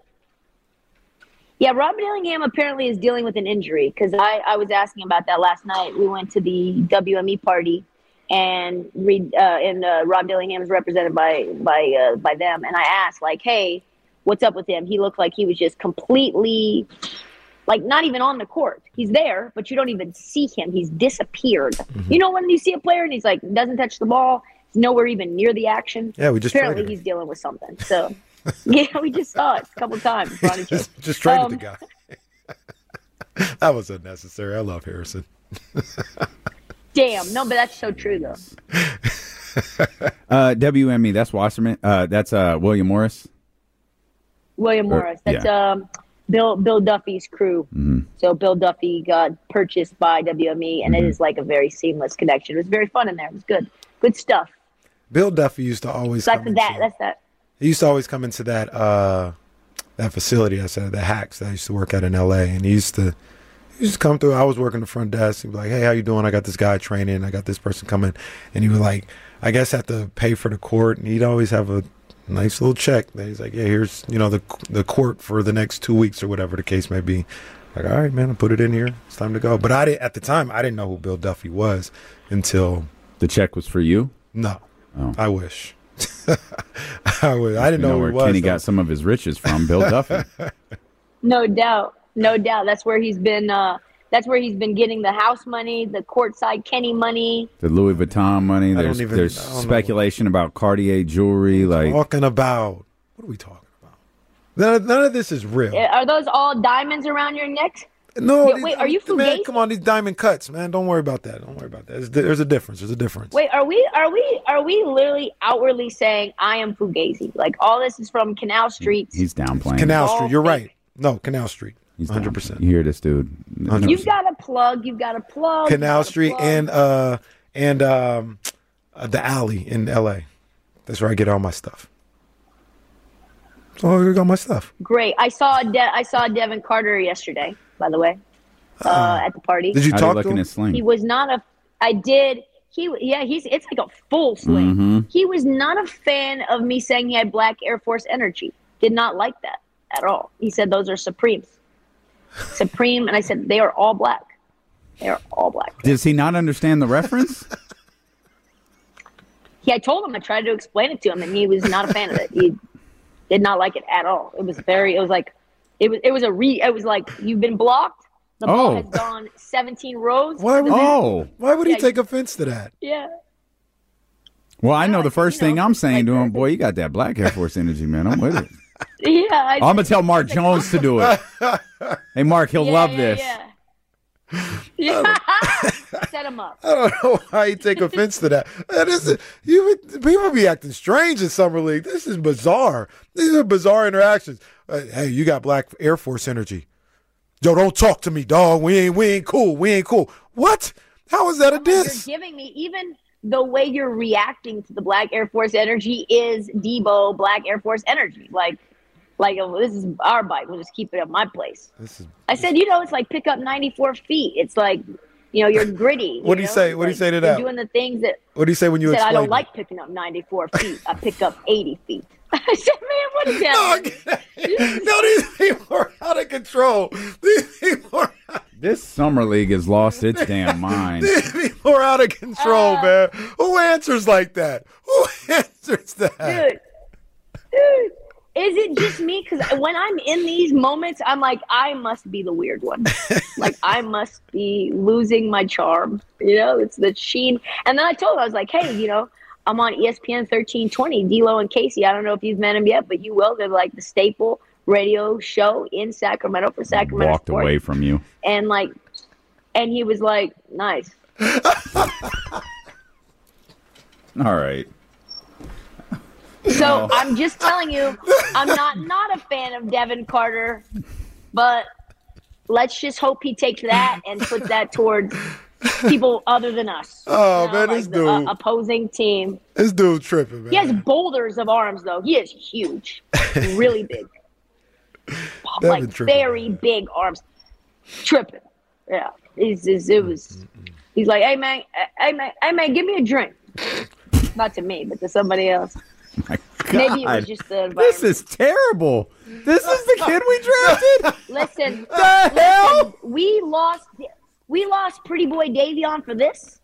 Yeah, Rob Dillingham apparently is dealing with an injury because I was asking about that last night. We went to the WME party, and Rob Dillingham is represented by them. And I asked, like, hey, what's up with him? He looked like he was just completely, like, not even on the court. He's there, but you don't even see him. He's disappeared. You know when you see a player and he's like, doesn't touch the ball, he's nowhere even near the action? Yeah, we just apparently he's dealing with something. So, yeah, we just saw it a couple times. just traded the guy. That was unnecessary. I love Harrison. Damn. No, but that's so true, though. WME, that's Wasserman. That's William Morris. William Morris. That's Bill Duffy's crew. So Bill Duffy got purchased by WME, and it is like a very seamless connection. It was very fun in there. It was good stuff. Bill Duffy used to always That's that. He used to always come into that facility I said, the Hacks that I used to work at in LA, and he used to come through. I was working the front desk. He'd be like, "Hey, how you doing? I got this guy training. I got this person coming," and he would like, I guess, have to pay for the court, and he'd always have a nice little check. That he's like, "Yeah, here's the court for the next 2 weeks or whatever the case may be." Like, all right, man, I'll put it in here. It's time to go. But at the time, I didn't know who Bill Duffy was until The check was for you? no. Oh. I wish. I didn't know who where he was. Kenny though. got some of his riches from, Bill Duffy. No doubt. That's where he's been. That's where he's been getting the house money, the courtside Kenny money. The Louis Vuitton money. I don't There's know. speculation about Cartier jewelry. Like, Talking about, what are we talking about? None of this is real. Are those all diamonds around your neck? No, Yeah, wait, are you man? Fugazi? Come on, these diamond cuts, man. Don't worry about that. There's a difference. Wait, are we literally outwardly saying I am Fugazi? Like all this is from Canal Street. he's downplaying. Canal all Street. You're fake. right. No, Canal Street. He's 100%. You hear this, dude? 100%. You've got a plug. Canal Street and the alley in L.A. That's where I get all my stuff. So I got my stuff. Great. I saw Devin Carter yesterday, by the way, at the party. Did you How'd he talk look to in him? his sling? He was not a. I did. It's like a full swing. Mm-hmm. He was not a fan of me saying he had black Air Force energy. Did not like that at all. He said those are Supremes. Supreme, and I said they are all black. They are all black. Does he not understand the reference? I told him, I tried to explain it to him, and he was not a fan of it. He did not like it at all. It was like you've been blocked. The ball has gone 17 rows. Why would he Yeah, take offense to that? Yeah. Well, I know the I first think, thing I'm saying like to him, that. boy, you got that black Air Force energy, man. I'm with it. Yeah. I'm going to tell Mark Jones to do it. Hey, Mark, he'll love this. Yeah. Set him up. I don't know why you take offense to that. People be acting strange in Summer League. This is bizarre. These are bizarre interactions. Hey, you got black Air Force energy. Yo, don't talk to me, dog. We ain't cool. What? How is that a diss? You're giving me even the way you're reacting to the black Air Force energy is Debo black Air Force energy. Like this is our bike. We'll just keep it at my place. I said, it's like pick up 94 feet. It's like, you're gritty. What do you say? What do you say to that? You're doing the things that. What do you say when you said, I explain don't like picking up 94 feet. I pick up 80 feet. I said, man, what is that? No, these people are out of control. These people are This Summer League has lost its damn mind. These people are out of control, man. Who answers like that? Who answers that? Dude, is it just me? Because when I'm in these moments, I'm like, I must be the weird one. Like, I must be losing my charm. It's the sheen. And then I told him, I was like, hey, I'm on ESPN 1320, D-Lo and Casey. I don't know if you've met them yet, but you will. They're like the staple radio show in Sacramento for Sacramento Walked sports. away from you. And he was like, nice. All right. So I'm just telling you, I'm not a fan of Devin Carter, but let's just hope he takes that and puts that towards people other than us. Oh, man, this the, dude. opposing team. This dude tripping, man. He has boulders of arms, though. He is huge, really big, Devin tripping, very man. big arms. Tripping, yeah. He's like, hey man, give me a drink. Not to me, but to somebody else. My God. Maybe it was just the environment. This is terrible. This is the kid we drafted? Listen, The hell? we lost Pretty Boy Davion for this.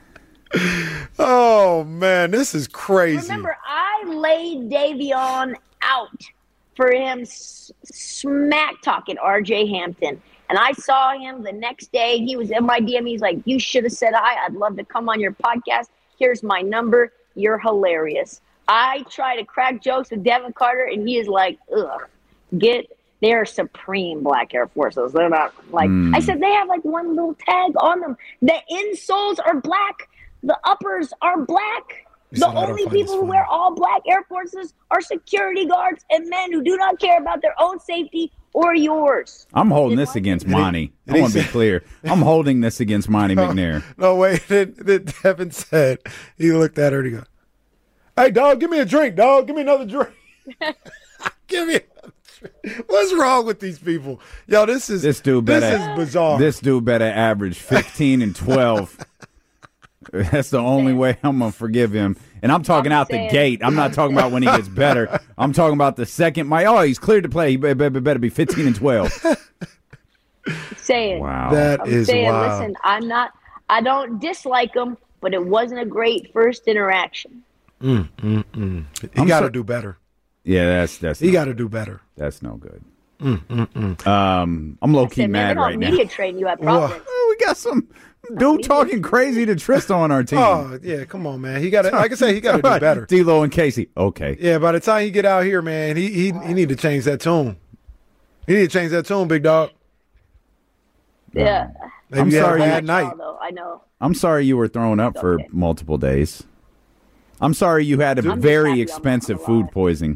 Oh, man, this is crazy. Remember, I laid Davion out for him smack talking RJ Hampton. And I saw him the next day. He was in my DM. He's like, you should have said hi. I'd love to come on your podcast. Here's my number. You're hilarious. I try to crack jokes with Devin Carter, and he is like, ugh, they're supreme black Air Forces. They're not like, I said, they have like one little tag on them. The insoles are black. The uppers are black. The only people who wear all black Air Forces are security guards and men who do not care about their own safety or yours. I'm holding this against Monty. I want to be clear. I'm holding this against Monty McNair. No, wait. Then Devin said, he looked at her and he goes, "Hey, dog, give me a drink, dog. Give me another drink." Give me another drink. What's wrong with these people? Yo, this is bizarre. This dude better average 15 and 12. That's the only way I'm going to forgive him. And I'm talking out the gate. I'm not talking about when he gets better. I'm talking about the second. He's cleared to play. He better be 15 and 12. Saying. Wow. That is wild. Listen, I don't dislike him, but it wasn't a great first interaction. He got to do better. Yeah, that's he got to do better. That's no good. I'm low-key mad right now. Media train you at Providence. We got some dude talking crazy to Tristan on our team. Oh, yeah, come on, man. He got to, like I say, he got to do better. D'Lo and Casey. Okay. Yeah, by the time he get out here, man, he need to change that tune. He need to change that tune, big dog. Yeah. Maybe I'm sorry. Bad night. Though, I know. I'm sorry you were thrown up for multiple days. I'm sorry you had a very expensive food poisoning.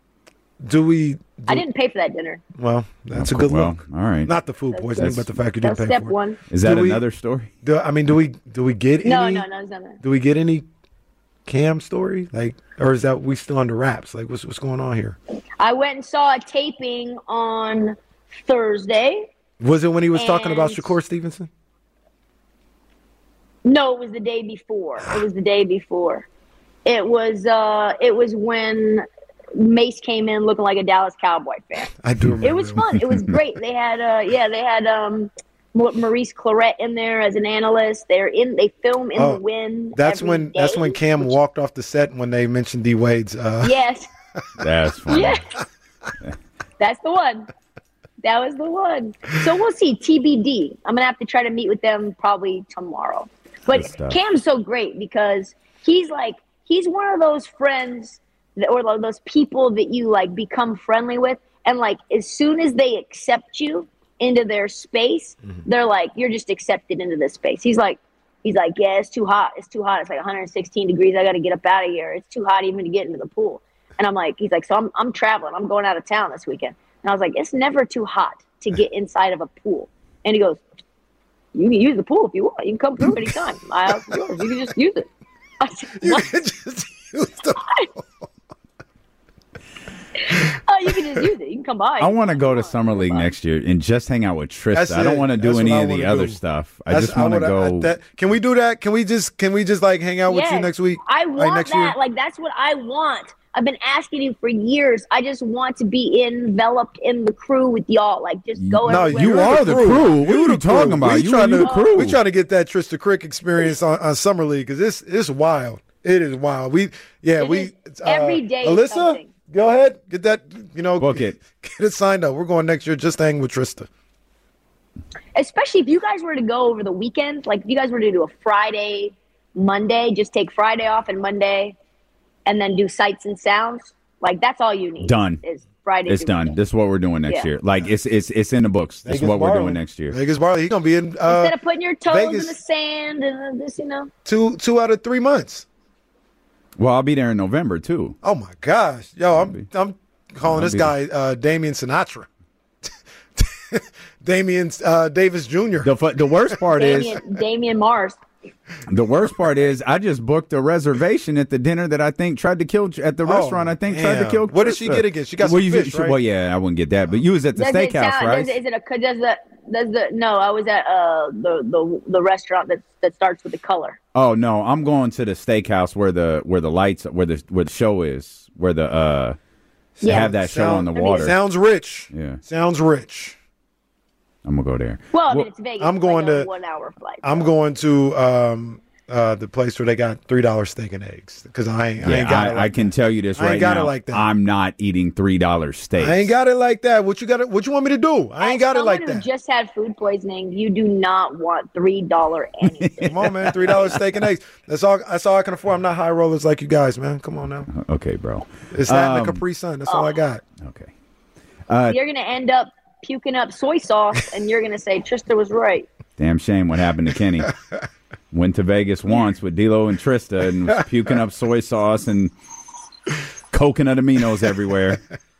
I didn't pay for that dinner. Well, that's a good look. All right. Not the food poisoning, but the fact you didn't pay step for it. one. Is that another story? Do we get any? No, it's not that. Do we get any Cam story? Or is that we still under wraps? What's going on here? I went and saw a taping on Thursday. Was it when he was talking about Shakur Stevenson? No, it was the day before. It was when Mace came in looking like a Dallas Cowboy fan. I do remember. It was fun. It was great. They had Maurice Clarett in there as an analyst. They film in the wind. That's when Cam walked off the set when they mentioned D Wade's. Yes. That's funny. Yes. That's the one. That was the one. So we'll see. TBD. I'm gonna have to try to meet with them probably tomorrow. But Cam's so great because he's one of those friends or those people that you become friendly with, and as soon as they accept you into their space, they're like, you're just accepted into this space. He's like, yeah, it's too hot. It's 116 degrees. I got to get up out of here. It's too hot even to get into the pool. And he's like, so I'm traveling. I'm going out of town this weekend. And I was like, it's never too hot to get inside of a pool. And he goes, you can use the pool if you want. You can come through anytime. My house is yours. You can just use it. I said, you can just use the pool. Oh, you can just use it. You can come by. I want to go to Summer League next year and just hang out with Trista. I don't want to do any of the other stuff. I just want to go. Can we do that? Can we just hang out with you next week? I want that. That's what I want. I've been asking you for years. I just want to be enveloped in the crew with y'all. Just go. No, you are the crew. What are you talking about? You are the crew. We're trying to get that Trista Crick experience on Summer League because it's wild. It is wild. Every day. Alyssa, go ahead. Get that. Book it. Get it signed up. We're going next year. Just hang with Trista. Especially if you guys were to go over the weekend, if you guys were to do a Friday, Monday, just take Friday off and Monday. And then do sights and sounds. That's all you need. Done. Is Friday. It's done. Weekend. This is what we're doing next year. It's in the books. This is what we're doing next year. Vegas Barley. He's gonna be in. Instead of putting your toes Vegas, in the sand and this, 2 out of 3 months. Well, I'll be there in November too. Oh my gosh, yo, I'm calling this guy Damian Sinatra. Damian Davis Jr. The worst part is Damian Mars. The worst part is I just booked a reservation at the dinner that I think tried to kill at the restaurant. I think tried to kill. What did she get again? She got some fish, right? Well, yeah, I wouldn't get that. But you was at the steakhouse, right? No, I was at the restaurant that starts with the color. Oh no, I'm going to the steakhouse where the lights where the show is where the have that show on the water. Sounds rich. Yeah, sounds rich. I'm gonna go there. Well, it's Vegas. I'm going to 1 hour flight. I'm going to the place where they got $3 steak and eggs because I ain't got it. I can tell you this right now. Like that. I'm not eating $3 steak. I ain't got it like that. What you want me to do? I ain't got it like that. Someone who just had food poisoning, you do not want $3 anything. Come on, man. $3 steak and eggs. That's all I can afford. I'm not high rollers like you guys, man. Come on now. Okay, bro. It's that and a Capri Sun. That's all I got. Okay. You're gonna end up puking up soy sauce, and you're gonna say Trista was right. Damn shame what happened to Kenny. Went to Vegas once with D'Lo and Trista and was puking up soy sauce and coconut aminos everywhere.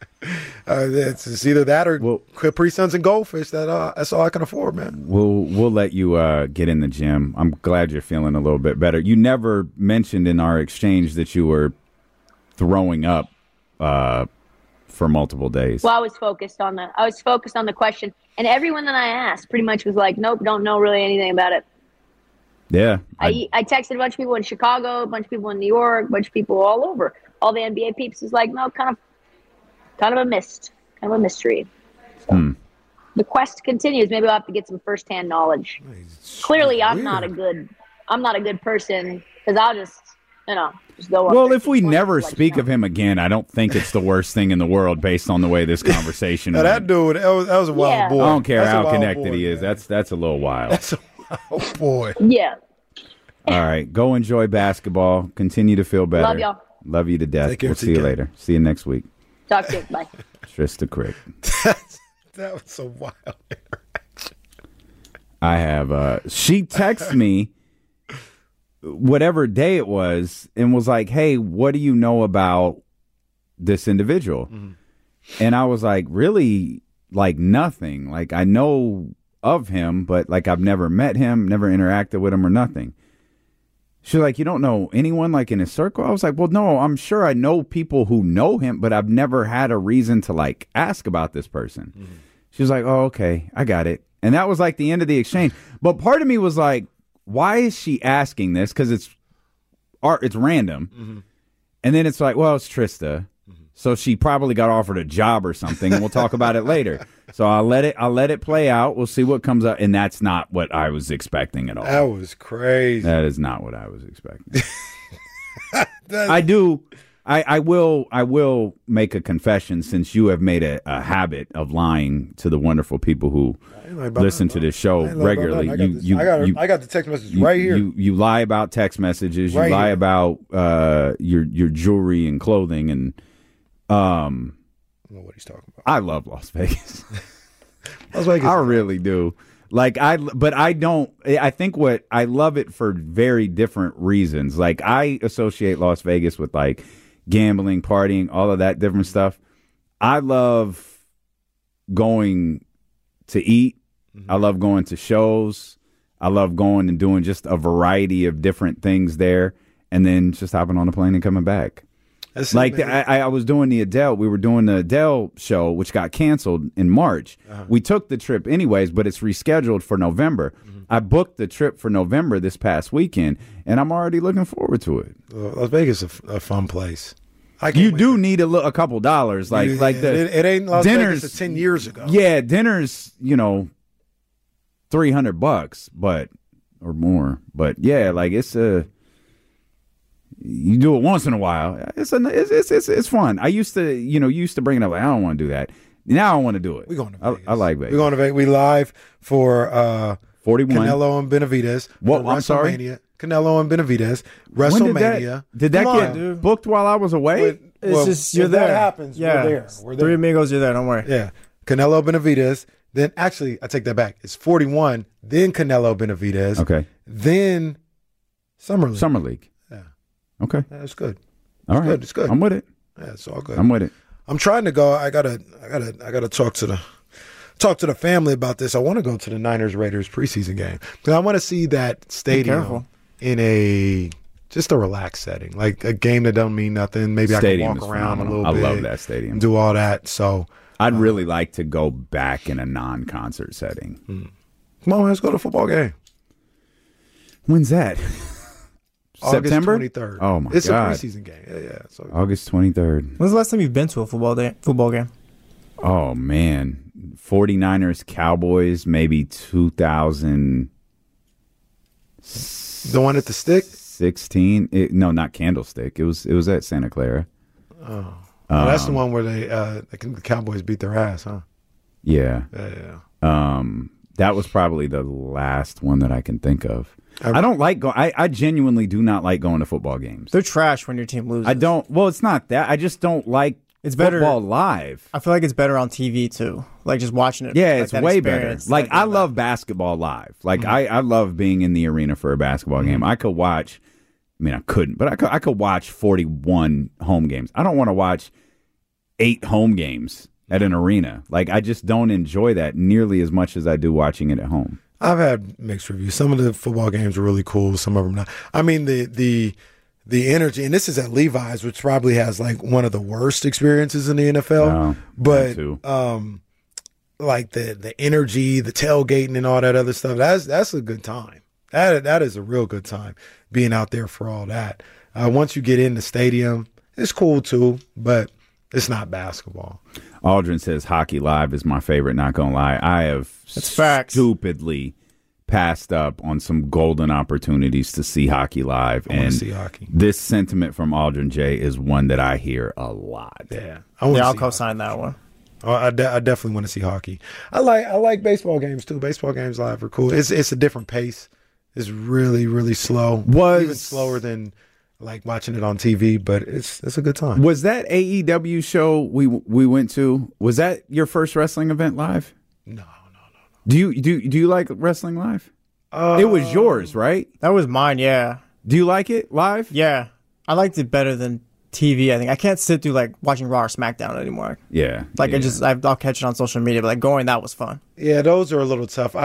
It's either that or Capri Suns and goldfish. That's all I can afford, man. We'll let you get in the gym. I'm glad you're feeling a little bit better. You never mentioned in our exchange that you were throwing up for multiple days. Well, I was focused on the question, and everyone that I asked pretty much was like, "Nope, don't know really anything about it." Yeah, I texted a bunch of people in Chicago, a bunch of people in New York, a bunch of people all over. All the NBA peeps was like, "No, kind of a mystery." So, The quest continues. Maybe I'll have to get some firsthand knowledge. Clearly, I'm not a good person because I'll just go up. Well, if we never speak of him again, I don't think it's the worst thing in the world based on the way this conversation went. That dude, that was a wild boy. I don't care That's how connected he is. Man. That's a little wild. That's a wild boy. Yeah. All right. Go enjoy basketball. Continue to feel better. Love y'all. Love you to death. Take care, We'll see you later. See you next week. Talk to you. Bye. Trista Crick. That was a wild interaction. I have she texted me whatever day it was and was like, "Hey, what do you know about this individual?" And I was like, "Really, like nothing. Like I know of him, but like I've never met him, never interacted with him or nothing." She's like, "You don't know anyone like in his circle?" I was like, "Well, no, I'm sure I know people who know him, but I've never had a reason to like ask about this person." She was like, "Oh, okay, I got it." And that was like the end of the exchange. But part of me was like, why is she asking this? Because it's random. And then it's like, well, it's Trista. So she probably got offered a job or something, and we'll talk about it later. So I'll let it play out. We'll see what comes up. And that's not what I was expecting at all. That was crazy. That is not what I was expecting. I will make a confession, since you have made a habit of lying to the wonderful people who listen to this show regularly. I got the text message right here. You lie about text messages. Right you lie here. about your jewelry and clothing, and I don't know what he's talking about. I love Las Vegas. Las Vegas. I really do. But I don't. I think I love it for very different reasons. Like I associate Las Vegas with like gambling, partying, all of that different stuff. I love going to eat. I love going to shows. I love going and doing just a variety of different things there, and then just hopping on a plane and coming back. That's Like I was doing the Adele. We were doing the Adele show, which got canceled in March. We took the trip anyways, but it's rescheduled for November. I booked the trip for November this past weekend, and I'm already looking forward to it. Las Vegas is a fun place. You do need a couple dollars, it ain't Las dinners Vegas of 10 years ago. Yeah, dinner's $300, but or more. But yeah, like it's you do it once in a while. It's fun. I used to bring it up. Like, I don't want to do that. Now I want to do it. We're going to Vegas. I like Vegas. We're going to Vegas. We live for 41. Canelo and Benavidez. What? I'm sorry? Canelo and Benavidez. When WrestleMania. did that Come get on. booked while I was away? It's just you're if there. that happens, Yeah, we're there. We're there. Three amigos, you're there. Don't worry. Yeah. Canelo Benavidez. Then actually, I take that back. It's 41. Then Canelo Benavidez. Okay. Then Summer League. Summer League. Yeah. Okay. That's good. All right. good. It's good. I'm with it. Yeah, it's all good. I'm with it. I'm trying to go. I gotta talk to the family about this. I want to go to the Niners Raiders preseason game because I want to see that stadium in just a relaxed setting, like a game that don't mean nothing. Maybe Stadium I can is walk around phenomenal. a little bit. I love that stadium. And do all that. So I'd really like to go back in a non-concert setting. come on, let's go to a football game. When's that? September? August 23rd. Oh my it's God. a preseason game. Yeah. So August 23rd. When's the last time you've been to a football game? Oh man. 49ers Cowboys, maybe 2016. the one at the stick. No, not Candlestick. It was at Santa Clara. Oh, that's the one where the Cowboys beat their ass, huh? Yeah. Yeah. That was probably the last one that I can think of. I don't like I genuinely do not like going to football games. They're trash when your team loses. I don't. Well, it's not that. I just don't like It's better. football live. I feel like it's better on TV too. Like just watching it. Yeah, like it's that way better. experience, Like I that. love basketball live. Like I love being in the arena for a basketball game. I could watch. I mean, I couldn't, but I could watch 41 home games. I don't want to watch 8 home games at an arena. Like I just don't enjoy that nearly as much as I do watching it at home. I've had mixed reviews. Some of the football games are really cool. Some of them not. I mean, the energy, and this is at Levi's, which probably has like one of the worst experiences in the NFL. No, but too. like the energy, the tailgating, and all that other stuff. That's a good time. That is a real good time being out there for all that. Once you get in the stadium, it's cool too, but it's not basketball. Aldrin says hockey live is my favorite. Not gonna lie, I have facts. stupidly passed up on some golden opportunities to see hockey live, I wanna and see hockey. this sentiment from Aldrin J is one that I hear a lot. Yeah, I'll co-sign that one. I definitely want to see hockey. I like baseball games too. Baseball games live are cool. It's a different pace. It's really, really slow. Even slower than like watching it on TV, but it's a good time. Was that AEW show we went to? Was that your first wrestling event live? No. Do you like wrestling live? It was yours, right? That was mine. Yeah. Do you like it live? Yeah. I liked it better than TV. I think I can't sit through like watching Raw or SmackDown anymore. Yeah. Like yeah. I'll catch it on social media, but like going, that was fun. Yeah, those are a little tough.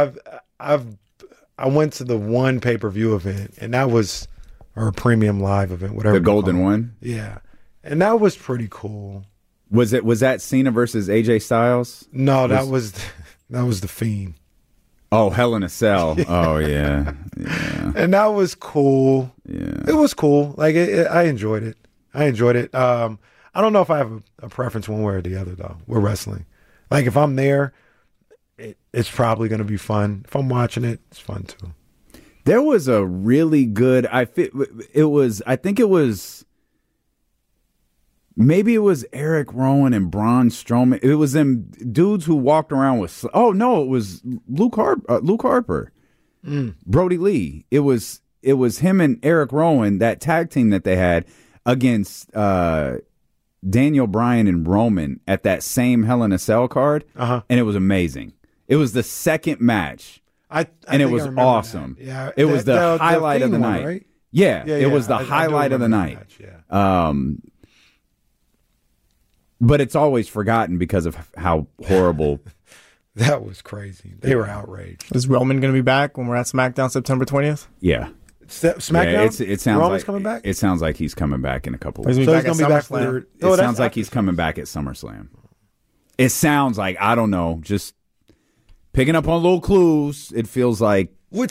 I went to the one pay-per-view event, and that was or a premium live event, whatever. The golden one. Yeah, and that was pretty cool. Was that Cena versus AJ Styles? No, that was the Fiend. Oh, Hell in a Cell. Oh yeah, yeah. And that was cool. Yeah, it was cool. Like I enjoyed it. I don't know if I have a preference one way or the other though. We're wrestling. Like if I'm there, it's probably going to be fun. If I'm watching it, it's fun too. There was a really good. I think it was. Maybe it was Eric Rowan and Braun Strowman. It was them dudes who walked around with. Oh no, it was Luke Harper, Brody Lee. It was him and Eric Rowan, that tag team that they had against Daniel Bryan and Roman at that same Hell in a Cell card, and it was amazing. It was the second match, and it was awesome. That. Yeah, it was the highlight of the one, night. Right? Yeah, it was the highlight of the night. But it's always forgotten because of how horrible. That was crazy. They were outraged. Is Roman going to be back when we're at SmackDown September 20th? Yeah. SmackDown? Yeah, it sounds Roman's like coming back? It sounds like he's coming back in a couple weeks. So he's going to be back for... It sounds like he's coming back at SummerSlam. It sounds like, I don't know, just picking up on little clues. It feels like... What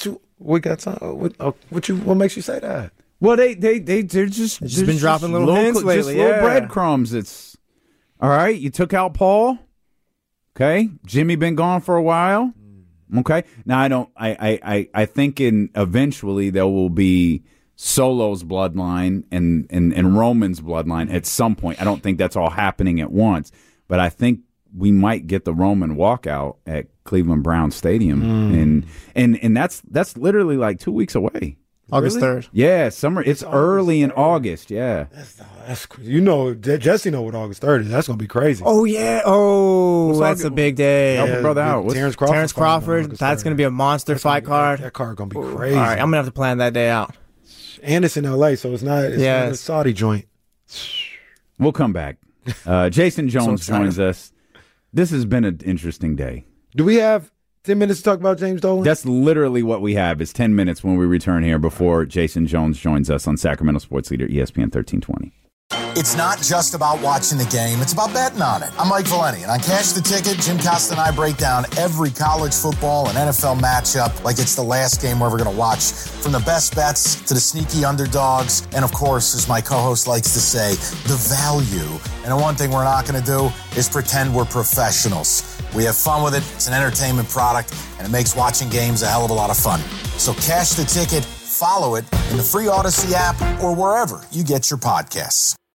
makes you say that? Well, they're just been dropping little hints lately. Just little breadcrumbs. It's all right. You took out Paul. Okay, Jimmy been gone for a while. Okay, now I think eventually there will be Solo's bloodline and Roman's bloodline at some point. I don't think that's all happening at once, but I think we might get the Roman walkout at Cleveland Browns Stadium, and that's literally like 2 weeks away. August 3rd. Yeah, summer. It's early in August. Yeah, that's Jesse know what August 3rd is. That's gonna be crazy. Oh yeah. Oh, that's a big day. Help a brother out. Terrence Crawford. That's gonna be a monster fight card. That card gonna be crazy. All right, I'm gonna have to plan that day out. And it's in LA, so it's not a Saudi joint. We'll come back. Jason Jones joins us. This has been an interesting day. Do we have 10 minutes to talk about James Dolan? That's literally what we have is 10 minutes when we return here before Jason Jones joins us on Sacramento Sports Leader ESPN 1320. It's not just about watching the game, it's about betting on it. I'm Mike Valeni, and on Cash the Ticket, Jim Costa and I break down every college football and NFL matchup like it's the last game we're ever going to watch, from the best bets to the sneaky underdogs, and of course, as my co-host likes to say, the value. And the one thing we're not going to do is pretend we're professionals. We have fun with it, it's an entertainment product, and it makes watching games a hell of a lot of fun. So Cash the Ticket, follow it in the free Odyssey app or wherever you get your podcasts.